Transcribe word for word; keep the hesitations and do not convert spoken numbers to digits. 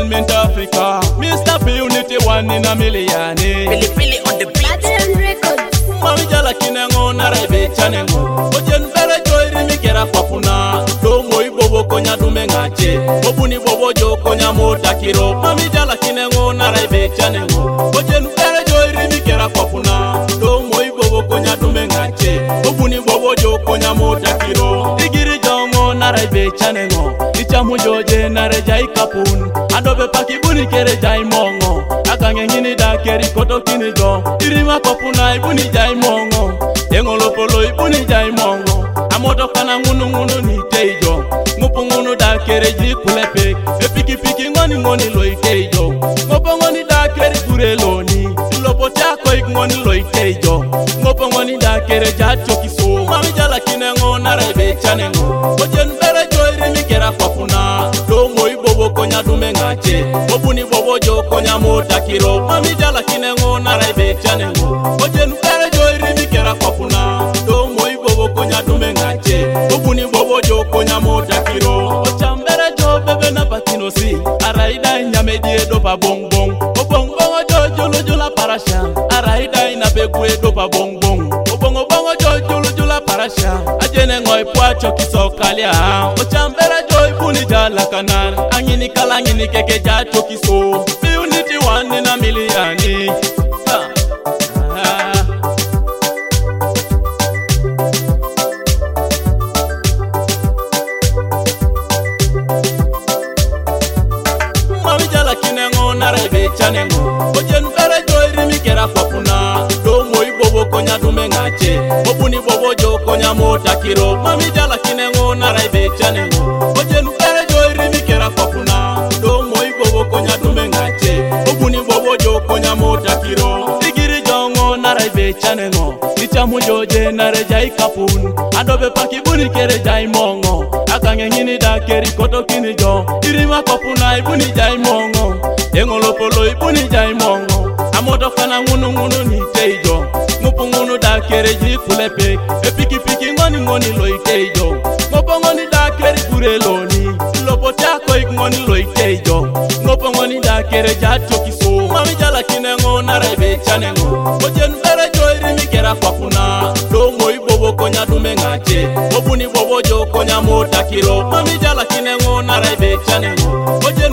Entertainment Africa. Mister P Unity one in a million. Pili Pili on the beat. Mami jala kinengo na rebe chanengo. Ojen bere joy rimi kera kwapuna. Do moi bobo konya dume ngache. Obuni bobo jo konya mota kiro. Mami jala kinengo na rebe chanengo. Ojen bere joy rimi kera kwapuna. Do moi bobo konya dume ngache. Obuni bobo jo konya mota kiro. Igiri jongo na rebe chanengo. Ichamu joje na rejai kapun. Adobe pakibuni kere jai mongo. Akange ngini da keri koto kini jo. Irima kapuna ibuni jai mongo. Engolo polo ibuni jai mongo. Amoto kana ngunu ngunu ni teijo. Ngupu ngunu da kere ji kulepek. Epiki piki ngoni ngoni loi teijo. Ngopo ngoni da kere kure loni. Lopo chako ik ngoni loi teijo. Ngopo ngoni da kere jacho kiso. Mami jala kinengo na rebe chanengo. Ojen bere joiri mikera kwapuna. Do moi bobo konya dume ngache. Obuni bobo jo konya mota kiro. Mami jala kinengo na rebe chanengo. Ojen bere joiri mikera kwapuna. Do moi bobo konya dume ngache. Obuni bobo jo konya mota kiro. Ochambere jo bebe na patino si. Araida nyame die dopa bong bong. Obong bongo jo jolo jola parasha. Araida ina begwe dopa bong bong. Obongo bongo jo jolo jola parasha. Ajene ngoi pwacho kisokalia. Ochambere jo ibuni jala kanar. Angini kala ngini keke jacho kiso. P Unity one in a million. Ah. Ah. Mami jala kinengo na rebe chanengo. Ojen bere joy rimi kera kwapuna. Do moi bobo konya dume ngache. Obuni bobo jo konya mota kiro. Mami jala kinengo na rebe chanengo. Ojen bere joy rimi kera kwapuna. Do moi bobo konya dume ngache. Obuni bobo jo konya mota kiro. Igiri jongo na rebe chanengo. Ichamu joje na rejai kapun. Adobe pakibuni kere jai mongo. Akange ngini da keri koto kini jo. Irima kapuna ibuni jai mongo. Engolo polo ibuni jai mongo. Amoto kana ngunu ngunu ni teijo. Ngupu ngunu da kere ji kulepek. Epiki piki ngoni ngoni loi teijo. Ngopo ngoni da kere kure loni. Lopo chako ik ngoni loi teijo. Ngopo ngoni da kere jacho kiso. Mami jala kinengo na rebe chanengo. Ojen bere joy rimi kera kwapuna. Do moi bobo konya dume ngache. Obuni bobo jo konya mota kiro. Mami jala kinengo na rebe chanengo. Ojen